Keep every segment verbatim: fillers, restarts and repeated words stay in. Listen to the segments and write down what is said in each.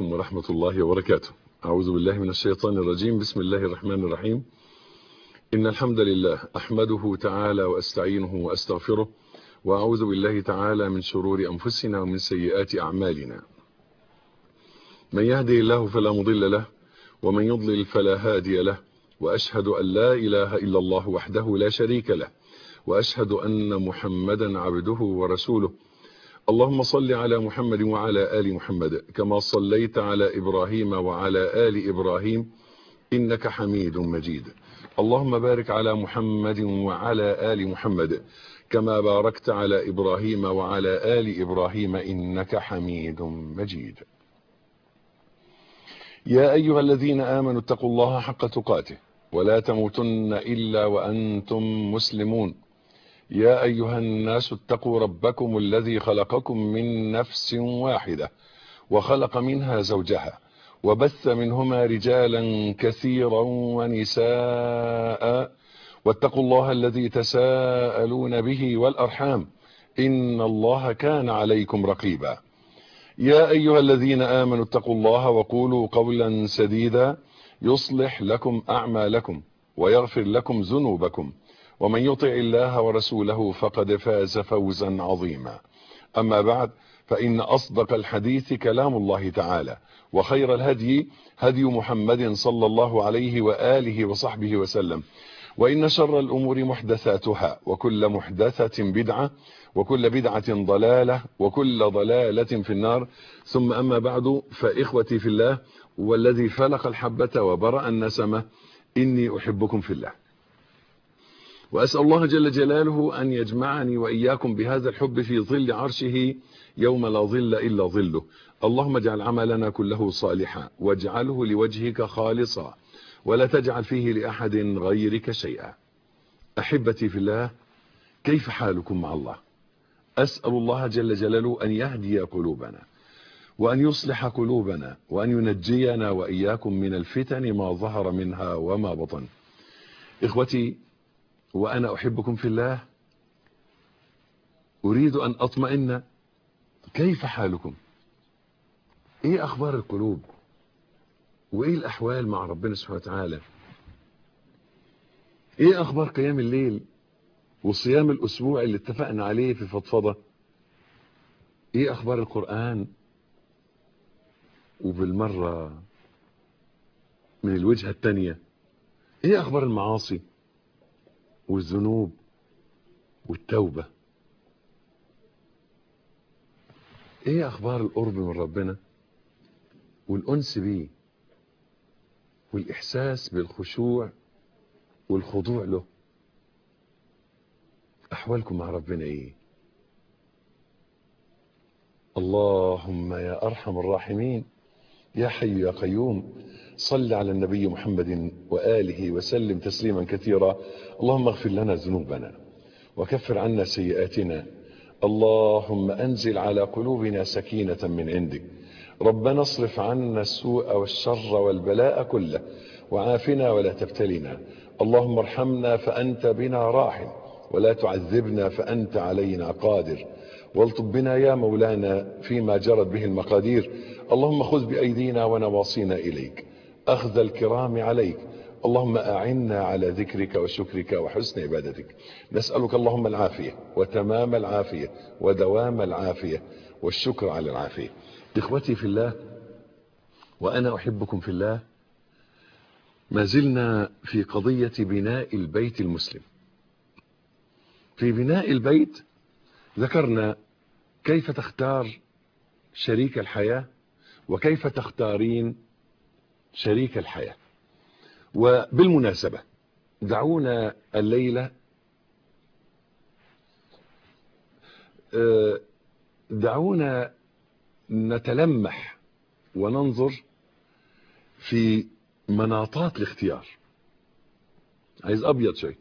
عليكم ورحمة الله وبركاته. أعوذ بالله من الشيطان الرجيم. بسم الله الرحمن الرحيم. إن الحمد لله أحمده تعالى وأستعينه وأستغفره، وأعوذ بالله تعالى من شرور أنفسنا ومن سيئات أعمالنا. من يهدي الله فلا مضل له، ومن يضلل فلا هادي له، وأشهد أن لا إله إلا الله وحده لا شريك له، وأشهد أن محمدا عبده ورسوله. اللهم صل على محمد وعلى آل محمد كما صليت على إبراهيم وعلى آل إبراهيم إنك حميد مجيد. اللهم بارك على محمد وعلى آل محمد كما باركت على إبراهيم وعلى آل إبراهيم إنك حميد مجيد. يا أيها الذين آمنوا اتقوا الله حق تقاته ولا تموتن إلا وأنتم مسلمون. يا أيها الناس اتقوا ربكم الذي خلقكم من نفس واحدة وخلق منها زوجها وبث منهما رجالا كثيرا ونساء، واتقوا الله الذي تساءلون به والأرحام إن الله كان عليكم رقيبا. يا أيها الذين آمنوا اتقوا الله وقولوا قولا سديدا يصلح لكم أعمالكم ويغفر لكم ذنوبكم، ومن يطع الله ورسوله فقد فاز فوزا عظيما. أما بعد، فإن أصدق الحديث كلام الله تعالى، وخير الهدي هدي محمد صلى الله عليه وآله وصحبه وسلم، وإن شر الأمور محدثاتها، وكل محدثة بدعة، وكل بدعة ضلالة، وكل ضلالة في النار. ثم أما بعد، فإخوتي في الله والذي فلق الحبة وبرأ النسمة، إني أحبكم في الله، وأسأل الله جل جلاله أن يجمعني وإياكم بهذا الحب في ظل عرشه يوم لا ظل إلا ظله. اللهم اجعل عملنا كله صالحا، واجعله لوجهك خالصا، ولا تجعل فيه لأحد غيرك شيئا. أحبتي في الله، كيف حالكم مع الله؟ أسأل الله جل جلاله أن يهدي قلوبنا، وأن يصلح قلوبنا، وأن ينجينا وإياكم من الفتن ما ظهر منها وما بطن. إخوتي، وأنا أحبكم في الله، أريد أن أطمئن. كيف حالكم؟ إيه أخبار القلوب؟ وإيه الأحوال مع ربنا سبحانه وتعالى؟ إيه أخبار قيام الليل وصيام الأسبوع اللي اتفقنا عليه في فضفضة؟ إيه أخبار القرآن؟ وبالمرة من الوجهة التانية، إيه أخبار المعاصي والذنوب والتوبة؟ ايه اخبار القرب من ربنا والانس بيه والاحساس بالخشوع والخضوع له؟ احوالكم مع ربنا ايه؟ اللهم يا ارحم الراحمين، يا حي يا قيوم، صل على النبي محمد وآله وسلم تسليما كثيرا. اللهم اغفر لنا ذنوبنا وكفر عنا سيئاتنا. اللهم أنزل على قلوبنا سكينة من عندك. ربنا اصرف عنا السوء والشر والبلاء كله، وعافنا ولا تبتلنا. اللهم ارحمنا فأنت بنا راحم، ولا تعذبنا فأنت علينا قادر. والطف بنا يا مولانا فيما جرت به المقادير. اللهم خذ بأيدينا ونواصينا إليك أخذ الكرام عليك. اللهم أعنا على ذكرك وشكرك وحسن عبادتك. نسألك اللهم العافية وتمام العافية ودوام العافية والشكر على العافية. إخوتي في الله، وأنا أحبكم في الله، ما زلنا في قضية بناء البيت المسلم. في بناء البيت ذكرنا كيف تختار شريك الحياة، وكيف تختارين شريك الحياة. وبالمناسبة، دعونا الليلة دعونا نتلمح وننظر في مناطات الاختيار. عايز أبيض شوي.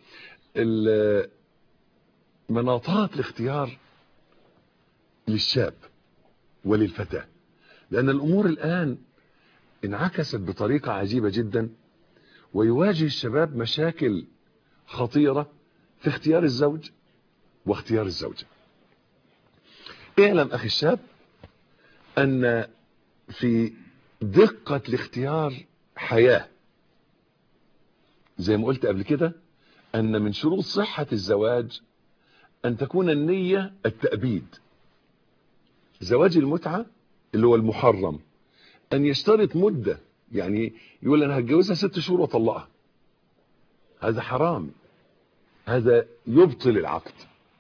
مناطات الاختيار للشاب وللفتاة، لأن الأمور الآن انعكست بطريقة عجيبة جدا، ويواجه الشباب مشاكل خطيرة في اختيار الزوج واختيار الزوجة. اعلم أخي الشاب أن في دقة الاختيار حياة. زي ما قلت قبل كده أن من شروط صحة الزواج أن تكون النية التأبيد. زواج المتعة اللي هو المحرم أن يشترط مدة، يعني يقول أنا هتجوزها ست شهور وطلقها، هذا حرام، هذا يبطل العقد.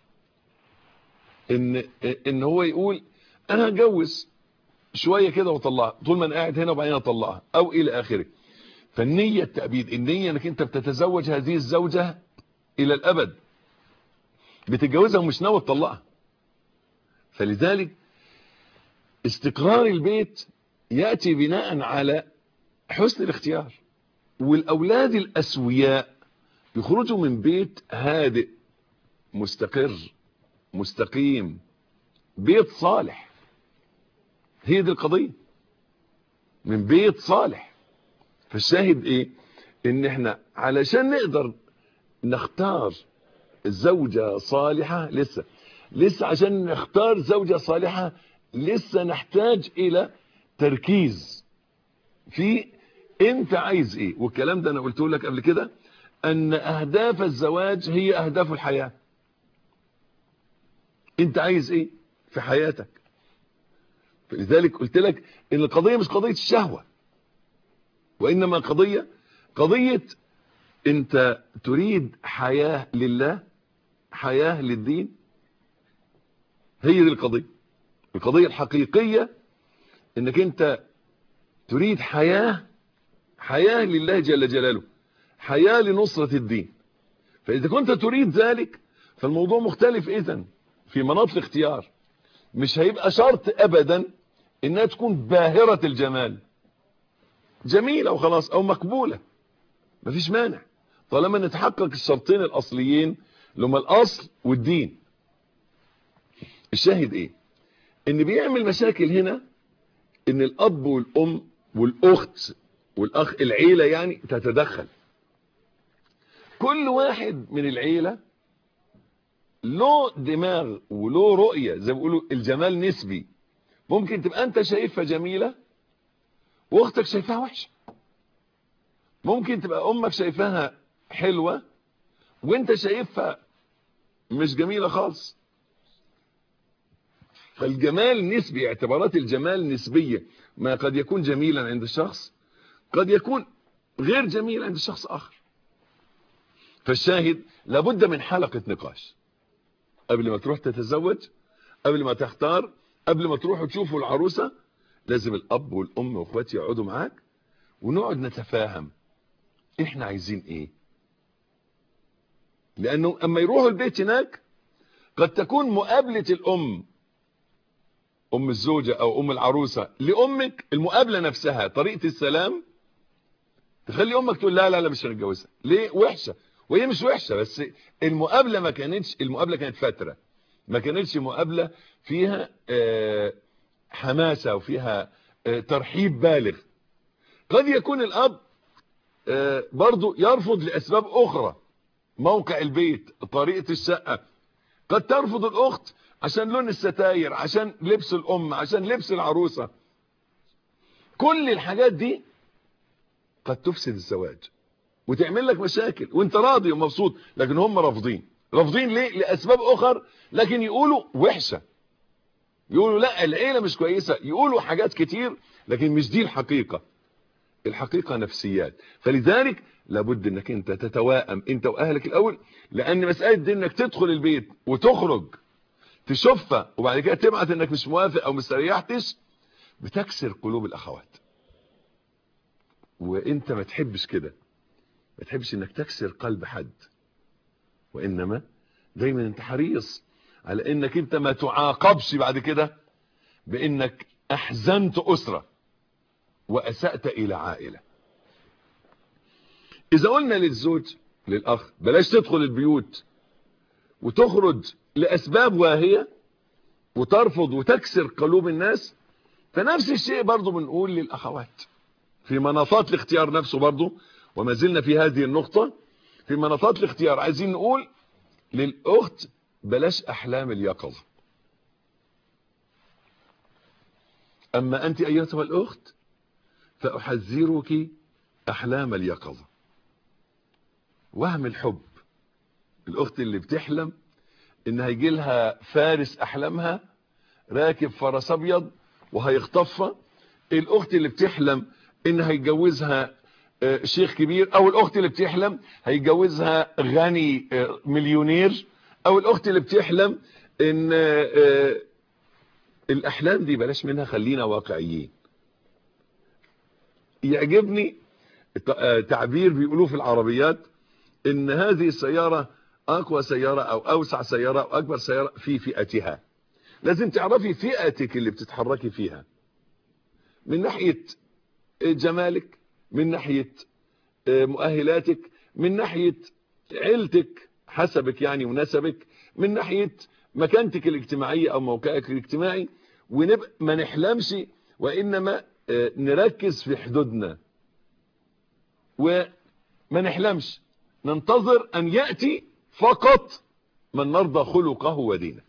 إن إن هو يقول أنا هتجوز شوية كده وطلقها، طول ما أنا قاعد هنا وبعدين أطلقها أو إلى آخره. فالنية التأبيد، النية أنك أنت بتتزوج هذه الزوجة إلى الأبد، بتتجوزها ومش ناوي تطلقها. فلذلك استقرار البيت يأتي بناء على حسن الاختيار. والأولاد الأسوياء يخرجوا من بيت هادئ مستقر مستقيم، بيت صالح. هي دي القضية، من بيت صالح. فالشاهد ايه؟ ان احنا علشان نقدر نختار زوجة صالحة، لسه لسه عشان نختار زوجة صالحة لسه نحتاج الى تركيز في انت عايز ايه. والكلام ده انا قلته لك قبل كده، ان اهداف الزواج هي اهداف الحياة. انت عايز ايه في حياتك؟ فلذلك قلت لك ان القضية مش قضية الشهوة، وانما قضية قضية انت تريد حياة لله، حياة للدين. هي دي القضية. القضية الحقيقية انك انت تريد حياة، حياة لله جل جلاله، حياة لنصرة الدين. فاذا كنت تريد ذلك فالموضوع مختلف. اذن في مناط الاختيار مش هيبقى شرط ابدا انها تكون باهرة الجمال، جميلة وخلاص او مقبولة، مفيش مانع طالما نتحقق الشرطين الاصليين اللي هما الاصل والدين. الشاهد ايه؟ ان بيعمل مشاكل هنا ان الاب والام والاخت والاخ، العيلة يعني تتدخل. كل واحد من العيلة له دماغ وله رؤية، زي ما بيقولوا الجمال نسبي. ممكن تبقى انت شايفها جميلة واختك شايفاها وحشة، ممكن تبقى امك شايفاها حلوة وانت شايفها مش جميلة خالص. فالجمال نسبي، اعتبارات الجمال نسبية. ما قد يكون جميلا عند الشخص قد يكون غير جميل عند شخص اخر. فالشاهد لابد من حلقة نقاش قبل ما تروح تتزوج، قبل ما تختار، قبل ما تروحوا تشوفوا العروسة. لازم الاب والام واخواتي يقعدوا معاك ونقعد نتفاهم احنا عايزين ايه. لانه اما يروحوا البيت هناك قد تكون مقابلة الام، ام الزوجة او ام العروسة لامك، المقابلة نفسها طريقة السلام تخلي امك تقول لا لا لا مش هنتجوزها. ليه؟ وحشة. وهي مش وحشة، بس المقابلة ما كانتش، المقابلة كانت فترة، ما كانتش مقابلة فيها آه حماسة وفيها آه ترحيب بالغ. قد يكون الاب آه برضو يرفض لاسباب اخرى، موقع البيت، طريقة الشقة. قد ترفض الاخت عشان لون الستاير، عشان لبس الام، عشان لبس العروسة. كل الحاجات دي قد تفسد الزواج وتعمل لك مشاكل وانت راضي ومبسوط، لكن هم رافضين. رافضين ليه؟ لاسباب اخر، لكن يقولوا وحشة، يقولوا لا العيلة مش كويسة، يقولوا حاجات كتير، لكن مش دي الحقيقة. الحقيقة نفسيات. فلذلك لابد انك انت تتواءم انت واهلك الاول، لان مسألة دي انك تدخل البيت وتخرج تشوفها وبعد كده تبعت انك مش موافق او مستريحتش، بتكسر قلوب الاخوات. وانت ما تحبش كده، ما تحبش انك تكسر قلب حد، وانما دايما انت حريص على انك انت ما تعاقبش بعد كده بانك احزنت اسرة واسأت الى عائلة. اذا قلنا للزوج للاخ بلاش تدخل البيوت وتخرج لاسباب واهية وترفض وتكسر قلوب الناس، فنفس الشيء برضو بنقول للاخوات في مناطات الاختيار نفسه برضو. وما زلنا في هذه النقطة في مناطات الاختيار. عايزين نقول للاخت بلاش احلام اليقظة. اما انت ايتها الاخت فأحذرك أحلام اليقظة. وهم الحب، الأخت اللي بتحلم إن هيجي لها فارس أحلامها راكب فرس أبيض وهيخطفها، الأخت اللي بتحلم إن هيجوزها شيخ كبير، أو الأخت اللي بتحلم هيجوزها غني مليونير، أو الأخت اللي بتحلم إن الأحلام دي بلاش منها، خلينا واقعيين. يعجبني تعبير بيقولوه في العربيات إن هذه السيارة أقوى سيارة أو أوسع سيارة أو أكبر سيارة في فئتها. لازم تعرفي فئتك اللي بتتحركي فيها، من ناحية جمالك، من ناحية مؤهلاتك، من ناحية عيلتك حسبك يعني ونسبك، من ناحية مكانتك الاجتماعية أو موقعك الاجتماعي. ونبقى ما نحلمش، وإنما نركز في حدودنا وما نحلمش، ننتظر أن يأتي فقط من نرضى خلقه ودينه.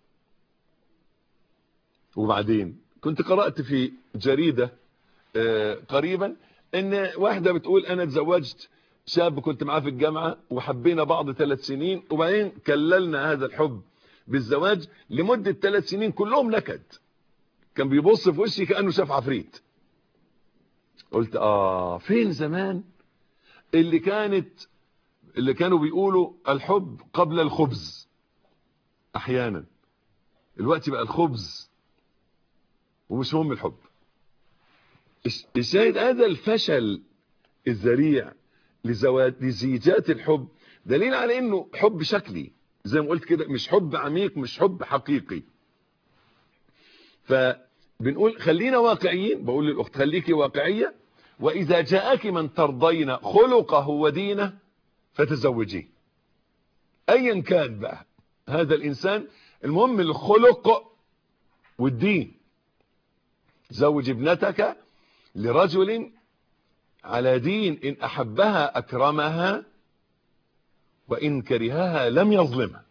وبعدين كنت قرأت في جريدة قريبا ان واحدة بتقول انا اتزوجت شاب كنت معاه في الجامعة وحبينا بعض ثلاث سنين، وبعدين كللنا هذا الحب بالزواج لمدة ثلاث سنين كلهم نكد، كان بيبص في وشي كأنه شاف عفريت. قلت اه فين زمان اللي كانت اللي كانوا بيقولوا الحب قبل الخبز. احيانا الوقت بقى الخبز ومش مهم الحب. الشاهد هذا الفشل الذريع لزواج لزيجات الحب دليل على انه حب شكلي زي ما قلت كده، مش حب عميق، مش حب حقيقي. فبنقول خلينا واقعيين، بقول للاخت خليكي واقعيه، واذا جاءك من ترضين خلقه ودينه فتزوجيه ايا كان بقى هذا الانسان، المهم الخلق والدين. زوج ابنتك لرجل على دين، إن أحبها أكرمها وإن كرهها لم يظلمها،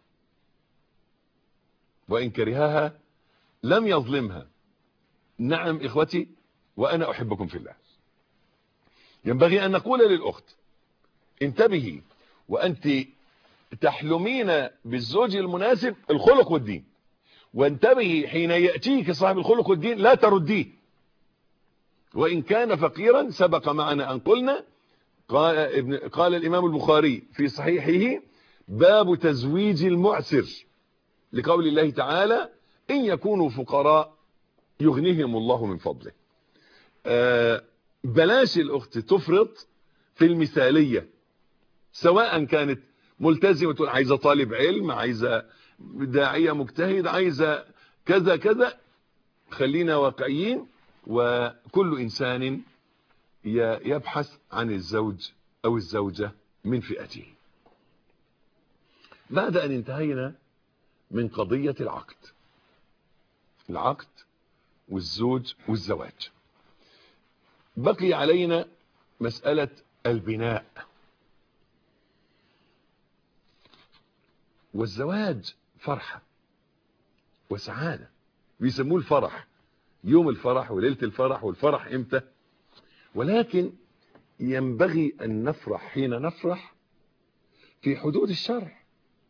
وإن كرهها لم يظلمها. نعم إخوتي، وأنا أحبكم في الله. ينبغي أن نقول للأخت انتبهي وأنت تحلمين بالزوج المناسب الخلق والدين، وانتبهي حين يأتيك صاحب الخلق والدين لا ترديه وإن كان فقيرا. سبق معنا أن قلنا قال, ابن قال الإمام البخاري في صحيحه باب تزويج المعسر، لقول الله تعالى إن يكونوا فقراء يغنيهم الله من فضله. آه بلاش الأخت تفرط في المثالية، سواء كانت ملتزمة تقول عايزة طالب علم، عايزة داعية مجتهد، عايزة كذا كذا. خلينا واقعيين، وكل إنسان يبحث عن الزوج أو الزوجة من فئته. بعد أن انتهينا من قضية العقد العقد والزوج والزواج، بقي علينا مسألة البناء. والزواج فرحة وسعادة، بيسموه الفرح، يوم الفرح وليلة الفرح، والفرح امتى؟ ولكن ينبغي أن نفرح حين نفرح في حدود الشرع.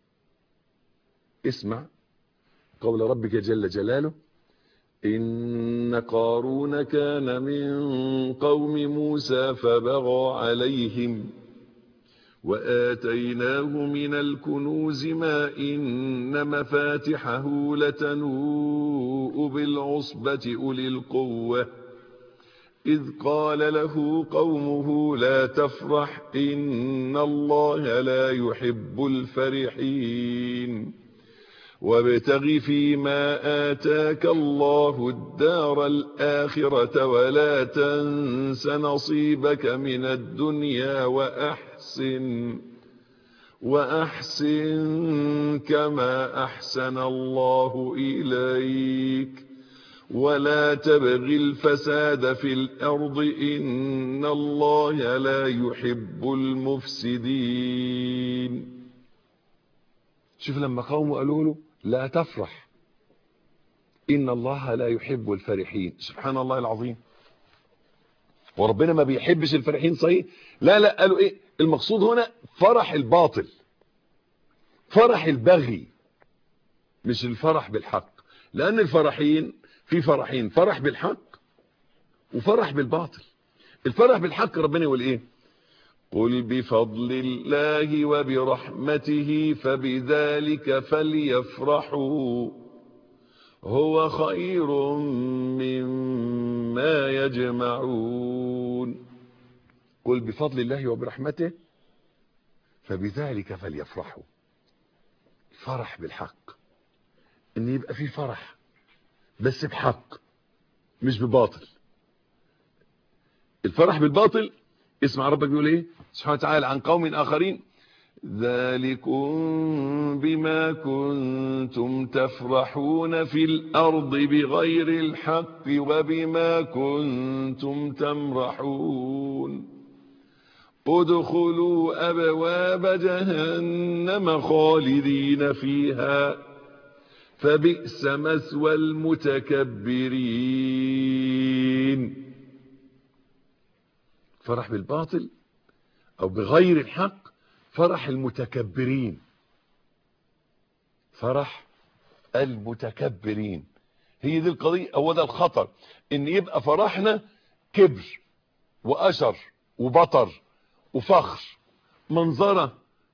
اسمع قول ربك جل جلاله إن قارون كان من قوم موسى فبغى عليهم وآتيناه من الكنوز ما إن مفاتحه لتنوء بالعصبة أولي القوة إذ قال له قومه لا تفرح إن الله لا يحب الفرحين وابتغ فيما آتاك الله الدار الآخرة ولا تنس نصيبك من الدنيا وأحسن وأحسن كما أحسن الله إليك ولا تبغ الفساد في الأرض إن الله لا يحب المفسدين. شوف لما قومه قالوا له لا تفرح إن الله لا يحب الفرحين، سبحان الله العظيم. وربنا ما بيحبش الفرحين صحيح؟ لا لا، قالوا ايه المقصود هنا؟ فرح الباطل، فرح البغي، مش الفرح بالحق. لان الفرحين في فرحين، فرح بالحق وفرح بالباطل. الفرح بالحق ربنا يقول ايه؟ قل بفضل الله وبرحمته فبذلك فليفرحوا هو خير مما يجمعون. قل بفضل الله وبرحمته فبذلك فليفرحوا. فرح بالحق، ان يبقى فيه فرح بس بحق مش بباطل. الفرح بالباطل، اسمع ربك بيقول ايه سبحانه وتعالى عن قوم اخرين: ذلكم بما كنتم تفرحون في الارض بغير الحق وبما كنتم تمرحون ادخلوا ابواب جهنم خالدين فيها فبئس مثوى المتكبرين. فرح بالباطل او بغير الحق فرح المتكبرين، فرح المتكبرين. هي دي القضية، هو ده الخطر، ان يبقى فرحنا كبر واشر وبطر وفخر، منظرة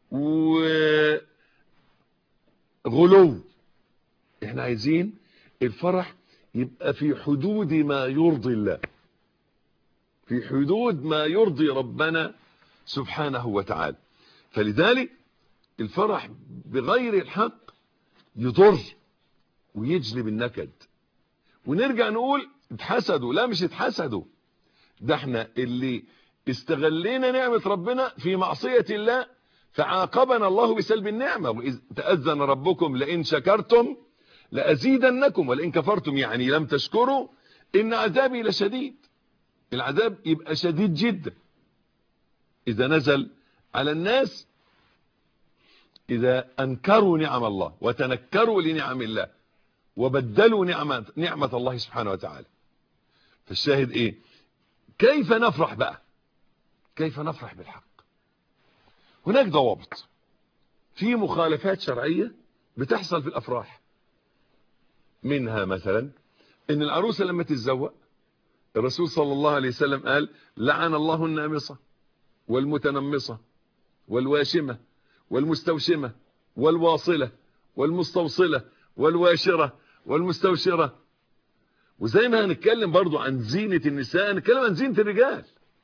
وغلو. احنا عايزين الفرح يبقى في حدود ما يرضي الله، في حدود ما يرضي ربنا سبحانه وتعالى. فلذلك الفرح بغير الحق يضر ويجلب النكد. ونرجع نقول اتحسدوا، لا مش اتحسدوا، ده احنا اللي استغلينا نعمة ربنا في معصية الله فعاقبنا الله بسلب النعمة. وإذ تأذن ربكم لئن شكرتم لأزيدنكم ولئن كفرتم، يعني لم تشكروا إن عذابي لشديد. العذاب يبقى شديد جدا إذا نزل على الناس، إذا أنكروا نعم الله وتنكروا لنعم الله وبدلوا نعمة, نعمة الله سبحانه وتعالى. فالشاهد إيه؟ كيف نفرح بقى؟ كيف نفرح بالحق؟ هناك ضوابط، في مخالفات شرعية بتحصل في الأفراح. منها مثلا إن العروسة لما تتزوج الرسول صلى الله عليه وسلم قال: لعن الله النامصة والمتنمصة والواشمة والمستوشمة والواصلة والمستوصلة والواشرة والمستوشرة. وزي ما هنتكلم برضو عن زينة النساء هنتكلم عن زينة الرجال.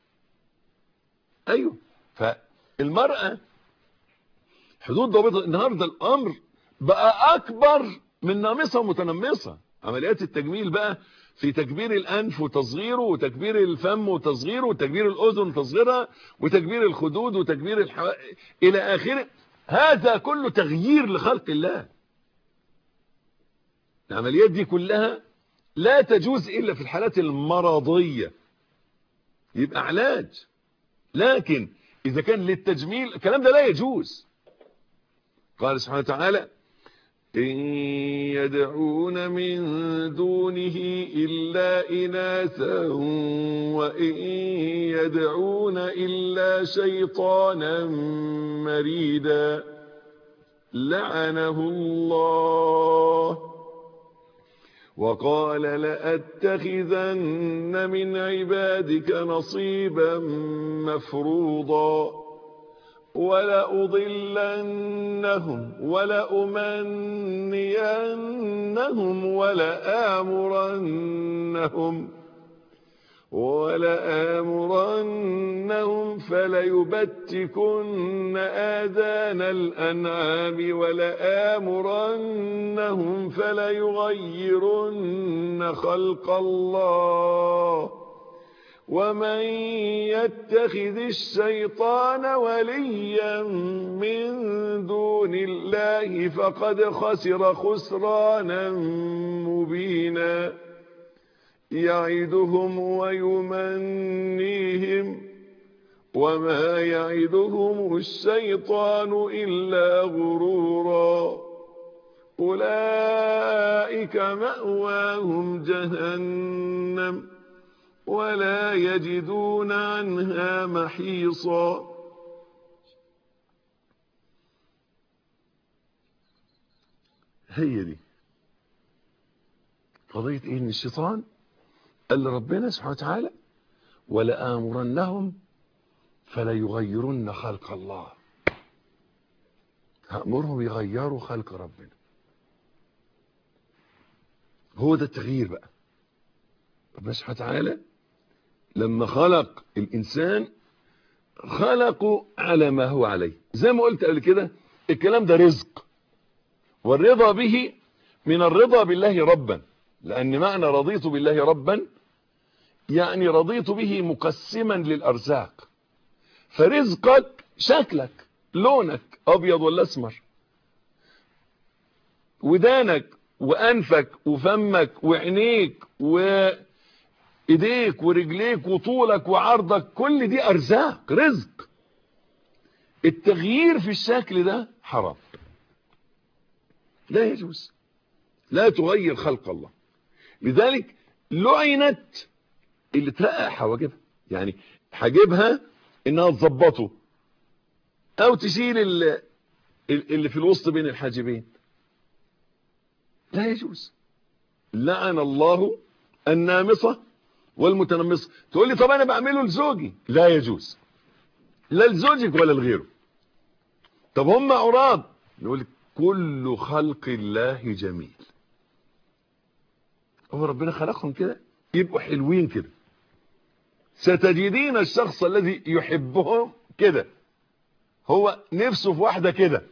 ايوه، فالمرأة حدود ضابطة. النهاردة الامر بقى اكبر من نامصة ومتنمصة. عمليات التجميل بقى في تكبير الانف وتصغيره، وتكبير الفم وتصغيره، وتكبير الاذن وتصغيرها، وتكبير الخدود، وتكبير الحو... الى اخره. هذا كله تغيير لخلق الله. العمليات دي كلها لا تجوز الا في الحالات المرضية، يبقى علاج. لكن اذا كان للتجميل الكلام ده لا يجوز. قال سبحانه وتعالى: إن يدعون من دونه إلا إناثا وإن يدعون إلا شيطانا مريدا لعنه الله وقال لأتخذن من عبادك نصيبا مفروضا ولأضلنهم ولأمنينهم ولآمرنهم ولآمرنهم فليبتكن آذان الأنعام ولآمرنهم فليغيرن خلق الله ومن يتخذ الشيطان وليا من دون الله فقد خسر خسرانا مبينا يعدهم ويمنيهم وما يعدهم الشيطان إلا غرورا أولئك مأواهم جهنم ولا يجدون عنها محيصا. هي دي قضية ايه؟ ان الشيطان قال لربنا سبحانه وتعالى ولآمرنهم فلا يغيرن خلق الله. هأمرهم يغيروا خلق ربنا. هو ده التغيير بقى. ربنا سبحانه وتعالى لما خلق الإنسان خلقه على ما هو عليه. زي ما قلت قبل كده الكلام ده رزق، والرضا به من الرضا بالله ربا، لأن معنى رضيت بالله ربا يعني رضيت به مقسما للأرزاق. فرزقك شكلك، لونك أبيض ولا أسمر، ودانك وأنفك وفمك وعينيك وإيديك ورجليك وطولك وعرضك، كل دي أرزاق، رزق. التغيير في الشكل ده حرام، لا يجوز، لا تغير خلق الله. لذلك لعنت اللي ترقق حواجبها، يعني حاجبها انها تظبطه او تشيل اللي في الوسط بين الحاجبين، لا يجوز. لعن الله النامصة والمتنمصة. تقول لي طب انا بعمله لزوجي، لا يجوز، لا لزوجك ولا لغيره. طب هم عراض، نقول لك كل خلق الله جميل. هو ربنا خلقهم كده يبقوا حلوين كده. ستجدين الشخص الذي يحبهم كده، هو نفسه في واحدة كده،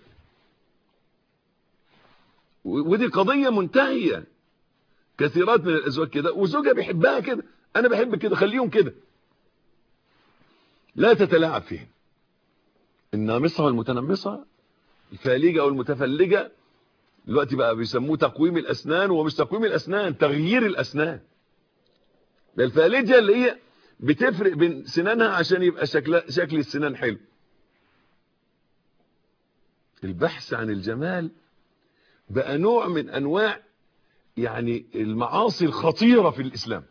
ودي قضية منتهية. كثيرات من الأزواج كده وزوجها بيحبها كده، أنا بحب كده، خليهم كده، لا تتلاعب فيهم. النامصة والمتنمصة، الفالجة والمتفلجة، دلوقتي بقى بيسموه تقويم الأسنان، ومش تقويم الأسنان، تغيير الأسنان. ده الفالجة اللي هي بتفرق بين سنانها عشان يبقى شكل شكل السنان حلو. البحث عن الجمال بقى نوع من أنواع يعني المعاصي الخطيرة في الإسلام.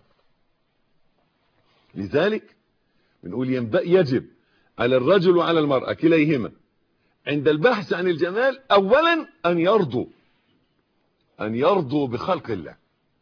لذلك بنقول ينبغي يجب على الرجل وعلى المرأة كليهما عند البحث عن الجمال أولا أن يرضوا أن يرضوا بخلق الله،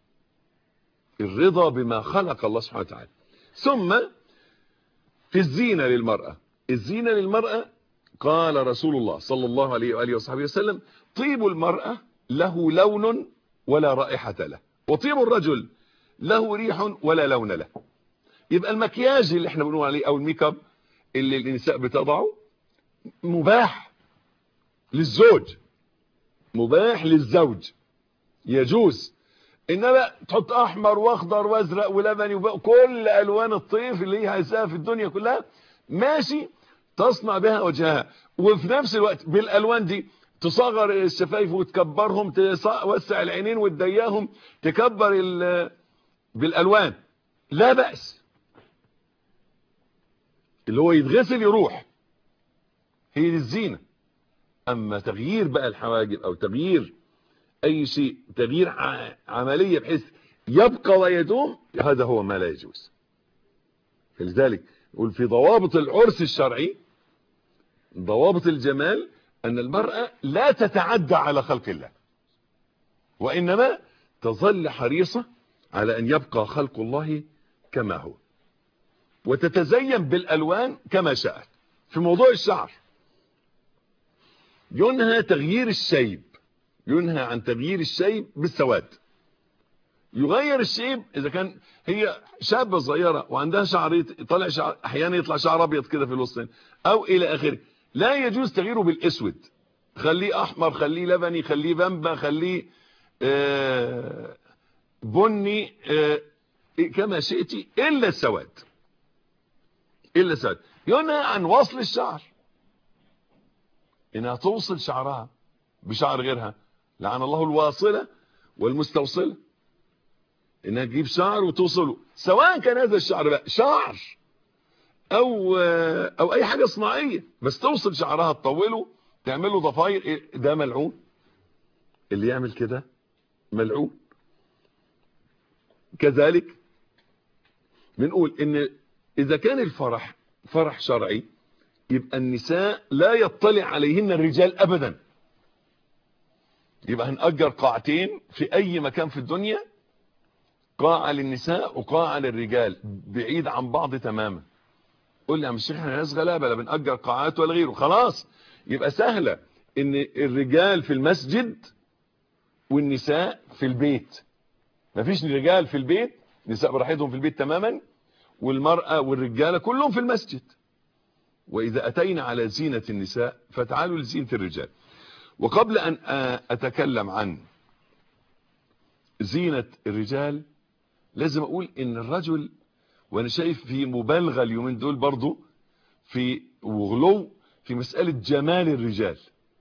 الرضا بما خلق الله سبحانه وتعالى. ثم في الزينة للمرأة، الزينة للمرأة قال رسول الله صلى الله عليه وآله وصحبه وسلم طيب المرأة له لون ولا رائحة له، وطيب الرجل له ريح ولا لون له. يبقى المكياج اللي احنا بنقول عليه او الميك اب اللي النساء بتضعه مباح للزوج، مباح للزوج، يجوز. انما تحط احمر واخضر وازرق ولبني وكل الوان الطيف اللي هي عايزاها في الدنيا كلها، ماشي، تصنع بها وجهها، وفي نفس الوقت بالالوان دي تصغر الشفايف وتكبرهم، توسع العينين وتضيقهم، تكبر بالالوان، لا بأس. اللي هو يتغسل يروح، هي دي الزينة. اما تغيير بقى الحواجب او تغيير اي شيء، تغيير عملية بحيث يبقى ويدوم، هذا هو ما لا يجوز. فلذلك نقول في ضوابط العرس الشرعي، ضوابط الجمال، ان المرأة لا تتعدى على خلق الله، وانما تظل حريصة على ان يبقى خلق الله كما هو، وتتزين بالالوان كما شاءت. في موضوع الشعر ينهى تغيير الشيب، ينهى عن تغيير الشيب بالسواد. يغير الشيب اذا كان هي شابة صغيرة وعندها شعر طالع شعر، احيانا يطلع شعر ابيض كده في الوسطين او الى اخره، لا يجوز تغييره بالاسود، خليه احمر، خليه لبني، خليه بامبا، خليه آه بني، آه كما شئتي، الا السواد، الا السواد. ينهى عن وصل الشعر، انها توصل شعرها بشعر غيرها، لعن الله الواصلة والمستوصلة، انها تجيب شعر وتوصله، سواء كان هذا الشعر بقى شعر او او اي حاجة صناعية، بس توصل شعرها تطوله تعمله ضفاير، ده ملعون، اللي يعمل كده ملعون. كذلك بنقول ان اذا كان الفرح فرح شرعي يبقى النساء لا يطلع عليهن الرجال ابدا، يبقى هنأجر قاعتين في اي مكان في الدنيا، قاعة للنساء وقاعة للرجال بعيد عن بعض تماما. قول لي يا عم الشيخ احنا ناس غلابه لا بنأجر قاعات ولا غيره، خلاص يبقى سهله ان الرجال في المسجد والنساء في البيت، مفيش رجال في البيت، نساء براحتهم في البيت تماما، والمرأة والرجالة كلهم في المسجد. وإذا أتينا على زينة النساء فتعالوا لزينة الرجال. وقبل أن أتكلم عن زينة الرجال لازم أقول إن الرجل، وأنا شايف في مبالغة اليومين دول برضو في وغلو في مسألة جمال الرجال.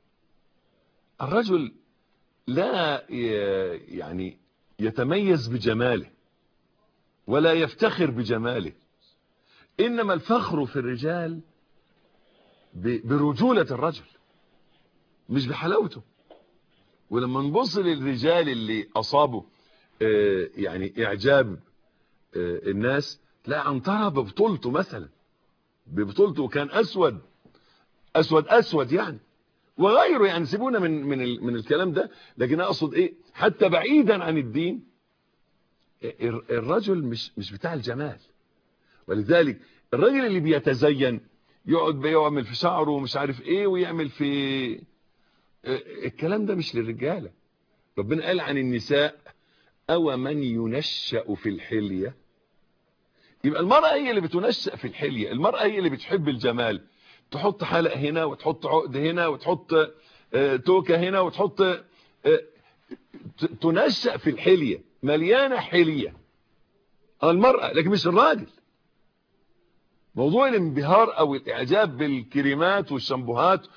الرجل لا يعني يتميز بجماله ولا يفتخر بجماله، إنما الفخر في الرجال برجولة الرجل مش بحلاوته. ولما نبص للرجال اللي أصابوا يعني إعجاب الناس، لا عنترة ببطولته مثلا، ببطولته كان أسود أسود أسود يعني وغيره، يعني سيبونا من من من الكلام ده، لكن أقصد إيه حتى بعيدا عن الدين الرجل مش مش بتاع الجمال. ولذلك الراجل اللي بيتزين يقعد بيعمل في شعره ومش عارف ايه ويعمل في الكلام ده مش للرجاله. ربنا قال عن النساء او من ينشأ في الحلية، يبقى المرأة هي اللي بتنشأ في الحلية، المرأة هي اللي بتحب الجمال، تحط حلق هنا وتحط عقد هنا وتحط توكة هنا وتحط تنشأ في الحلية، مليانة حلية المرأة لكن مش الراجل. موضوع الانبهار او الاعجاب بالكريمات والشامبوهات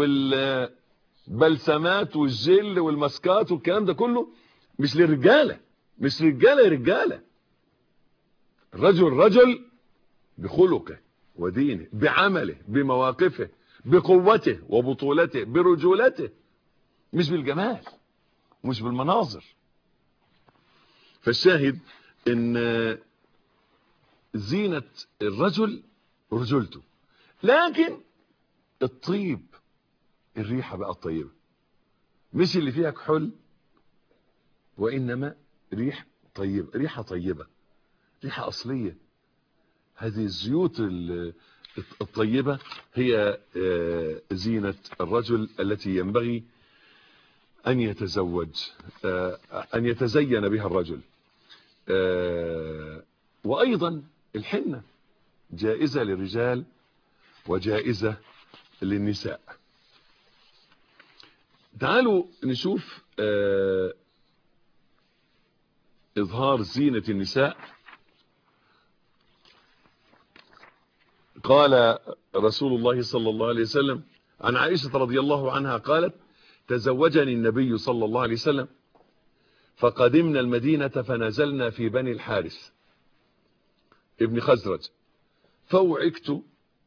والبلسمات والجل والماسكات والكلام ده كله مش للرجاله، مش رجاله رجاله. الرجل رجل بخلقه ودينه بعمله بمواقفه بقوته وبطولته برجولته، مش بالجمال مش بالمناظر. فالشاهد ان زينة الرجل رجولته، لكن الطيب الريحة بقى الطيبة مش اللي فيها كحول، وإنما ريح طيبة، ريحة طيبة، ريحة أصلية. هذه الزيوت الطيبة هي زينة الرجل التي ينبغي أن يتزوج أن يتزين بها الرجل. وأيضا الحنة جائزة للرجال وجائزة للنساء. تعالوا نشوف آه إظهار زينة النساء. قال رسول الله صلى الله عليه وسلم عن عائشة رضي الله عنها قالت: تزوجني النبي صلى الله عليه وسلم فقدمنا المدينة فنزلنا في بني الحارث ابن خزرج، فوعكت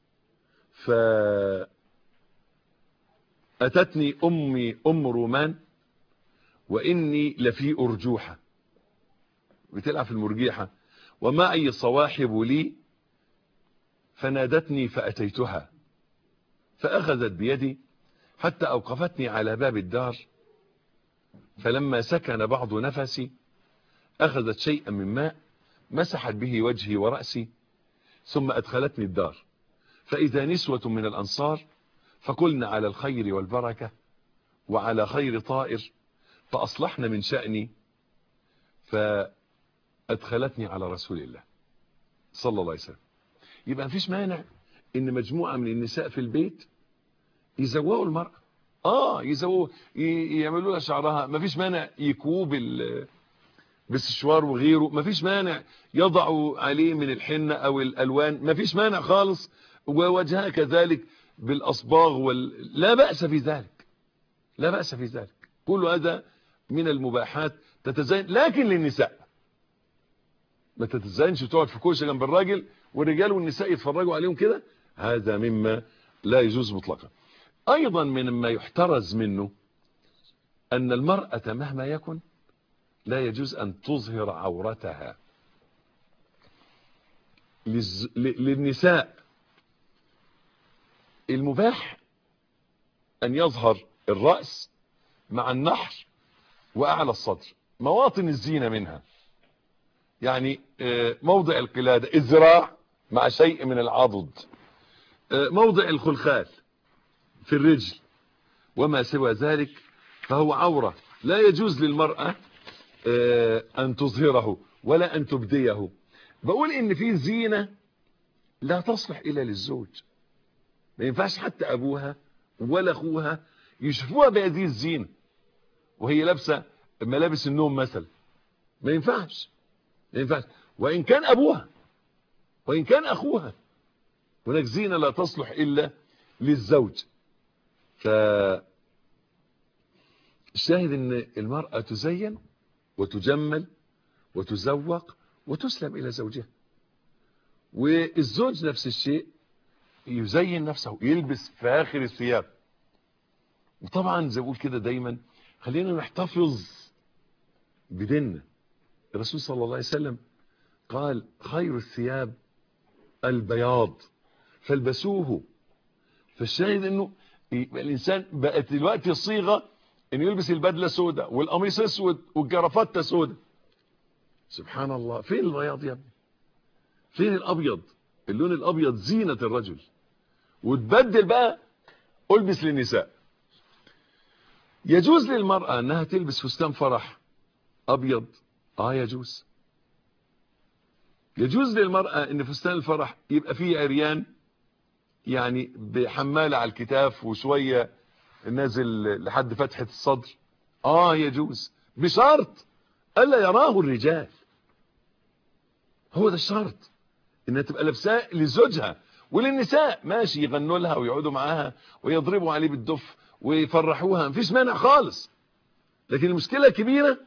فأتتني أمي أم رومان وإني لفي أرجوحة، بتلعب في المرجيحة، ومعي صواحب لي، فنادتني فأتيتها فأخذت بيدي حتى أوقفتني على باب الدار، فلما سكن بعض نفسي أخذت شيئا من ماء مسحت به وجهي ورأسي ثم أدخلتني الدار، فإذا نسوة من الأنصار فقلنا على الخير والبركة وعلى خير طائر، فأصلحنا من شأني فأدخلتني على رسول الله صلى الله عليه وسلم. يبقى مفيش مانع ان مجموعة من النساء في البيت يزوقوا المرأة، اه يزوقوا يعملوا لها شعرها، مفيش مانع يكووا بال بالسشوار وغيره، مفيش مانع يضعوا عليه من الحنة او الالوان، مفيش مانع خالص، ووجهها كذلك بالاصباغ وال... لا بأس في ذلك، لا بأس في ذلك، كل هذا من المباحات تتزين. لكن للنساء ما تتزينش وتقعد في كوشه جنب الراجل والرجال والنساء يتفرجوا عليهم كده، هذا مما لا يجوز مطلقا. ايضا مما يحترز منه ان المرأة مهما يكن لا يجوز ان تظهر عورتها. للز... للنساء المباح أن يظهر الرأس مع النحر وأعلى الصدر، مواطن الزينة منها، يعني موضع القلادة، الذراع مع شيء من العضد، موضع الخلخال في الرجل، وما سوى ذلك فهو عورة لا يجوز للمرأة أن تظهره ولا أن تبديه. بقول إن في زينة لا تصلح إلا للزوج، ما ينفعش حتى أبوها ولا أخوها يشوفوها بهذه الزينة وهي لابسة ملابس النوم مثلا، ما ينفعش ما ينفعش وإن كان أبوها وإن كان أخوها، هناك زينة لا تصلح إلا للزوج. فالشاهد إن المرأة تزين وتجمل وتزوق وتسلم إلى زوجها، والزوج نفس الشيء، يزين نفسه، يلبس فاخر الثياب. وطبعا زي بقول كده دايما خلينا نحتفظ بديننا. الرسول صلى الله عليه وسلم قال خير الثياب البياض فالبسوه. فالشاهد انه الانسان بقت دلوقتي الصيغه انه يلبس البدله سوداء والقميص اسود والجرافته سوداء. سبحان الله، فين البياض يا ابني؟ فين الابيض؟ اللون الابيض زينه الرجل. وتبدل بقى البس للنساء. يجوز للمرأة انها تلبس فستان فرح ابيض، اه يجوز. يجوز للمرأة ان فستان الفرح يبقى فيه عريان، يعني بحمالة على الكتاف وشوية نازل لحد فتحة الصدر، اه يجوز، بشرط الا يراه الرجال. هو ده الشرط، انها تبقى لابساه لزوجها. وللنساء ماشي، يغنوا لها ويقعدوا معاها ويضربوا عليه بالدف ويفرحوها، مفيش مانع خالص. لكن المشكلة الكبيرة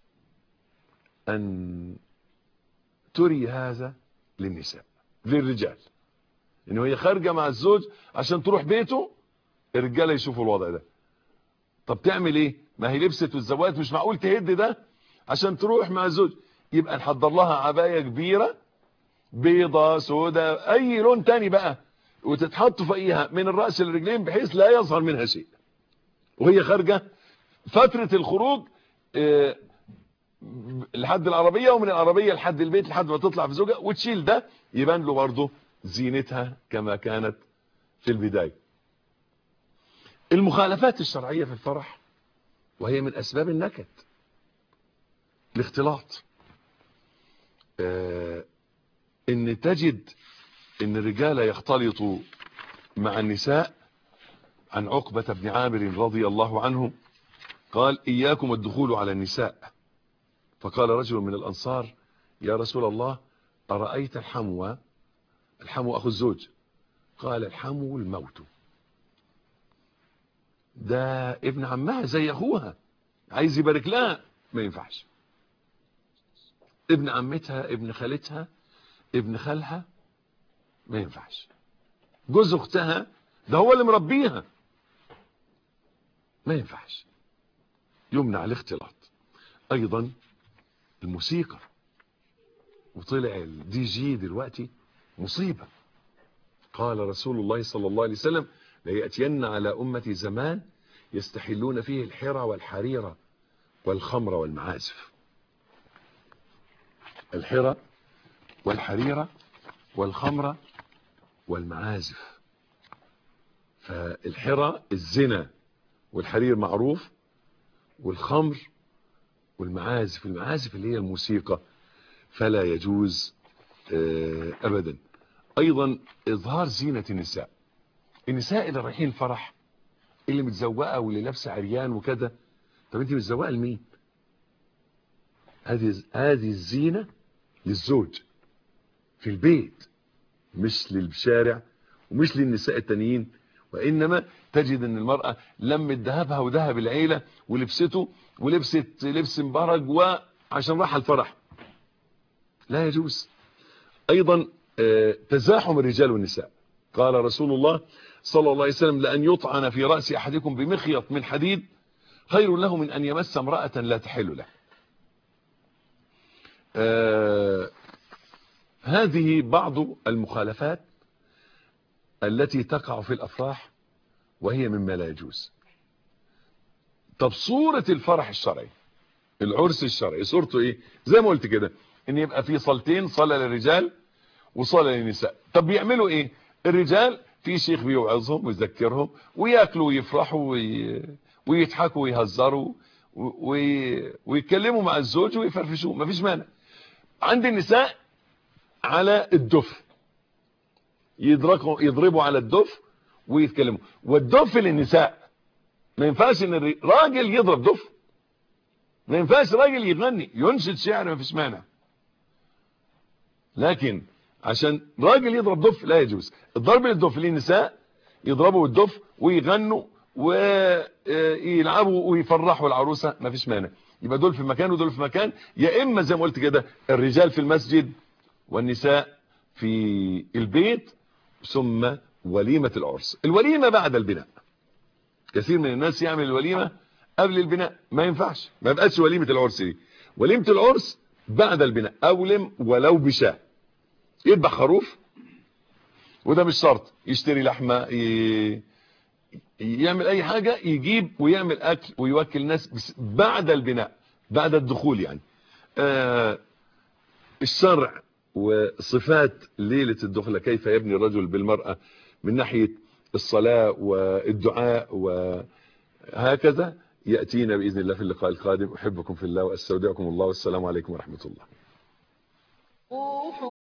ان تري هذا للنساء، للرجال، انه هي خارجة مع الزوج عشان تروح بيته، الرجالة يشوفوا الوضع ده. طب تعمل ايه؟ ما هي لبست والزوات، مش معقول تهد ده عشان تروح مع الزوج. يبقى نحضر لها عباية كبيرة بيضة سوداء اي لون تاني بقى، وتتحط فوقيها من الرأس للرجلين بحيث لا يظهر منها شيء وهي خارجة. فترة الخروج اه لحد العربية، ومن العربية لحد البيت لحد ما تطلع في زوجها، وتشيل ده يبان له برضه زينتها كما كانت في البداية. المخالفات الشرعية في الفرح، وهي من أسباب النكد، الاختلاط. اه ان تجد ان الرجال يختلطوا مع النساء. عن عقبة بن عامر رضي الله عنه قال إياكم الدخول على النساء. فقال رجل من الأنصار يا رسول الله أرأيت الحمو؟ الحمو أخو الزوج. قال الحمو الموت. ده ابن عمها زي أخوها، عايز يبارك لها، ما ينفعش. ابن عمتها، ابن خالتها، ابن خالها، ما ينفعش. جوز اختها ده هو اللي مربيها، ما ينفعش. يمنع الاختلاط. ايضا الموسيقى، وطلع الدي جي دلوقتي مصيبة. قال رسول الله صلى الله عليه وسلم ليأتين على أمتي زمان يستحلون فيه الحرى والحريرة والخمر والمعازف. الحرى والحريرة والخمر والمعازف. فالحرى الزنا، والحرير معروف، والخمر والمعازف، المعازف اللي هي الموسيقى، فلا يجوز ابدا. ايضا اظهار زينة النساء. النساء اللي رايحين الفرح، اللي متزوقه واللي لابسه عريان وكده، طب انت متزوقه لمين؟ هذه هذه الزينة للزوج في البيت، مش للشارع ومش للنساء التانيين. وانما تجد ان المرأة لمت ذهبها وذهب العيلة ولبسته ولبست لبس مبهرج وعشان راح الفرح، لا يجوز. ايضا تزاحم الرجال والنساء. قال رسول الله صلى الله عليه وسلم لأن يطعن في رأس احدكم بمخيط من حديد خير له من ان يمس امرأة لا تحل له. هذه بعض المخالفات التي تقع في الأفراح وهي مما لا يجوز. طب صورة الفرح الشرعي، العرس الشرعي، صورته ايه؟ زي ما قلت كده، ان يبقى في صلتين، صلاة للرجال وصلاة للنساء. طب بيعملوا ايه الرجال؟ في شيخ بيوعظهم ويذكرهم وياكلوا ويفرحوا وي... ويضحكوا ويهزروا وي... ويتكلموا مع الزوج ويفرفشوا، مفيش مانع. عند النساء على الدف، يضربوا يضربوا على الدف ويتكلموا. والدف للنساء، ما ينفعش ان الراجل يضرب دف، ما ينفعش راجل يغني ينشد شعر، ما فيش مانع. لكن عشان راجل يضرب دف لا يجوز. الضرب للدف للنساء، يضربوا الدف ويغنوا ويلعبوا ويفرحوا العروسه، ما فيش مانع. يبقى دول في مكان ودول في مكان. يا اما زي ما قلت كده الرجال في المسجد والنساء في البيت، ثم وليمة العرس. الوليمة بعد البناء، كثير من الناس يعمل الوليمة قبل البناء، ما ينفعش، ما يبقاش وليمة العرس دي. وليمة العرس بعد البناء. أولم ولو بشاه، يذبح خروف، وده مش شرط يشتري لحمة، ي... يعمل اي حاجة، يجيب ويعمل اكل ويوكل ناس بعد البناء، بعد الدخول يعني. آه الشرع وصفات ليلة الدخلة، كيف يبني الرجل بالمرأة من ناحية الصلاة والدعاء وهكذا، يأتينا بإذن الله في اللقاء القادم. أحبكم في الله وأستودعكم الله، والسلام عليكم ورحمة الله.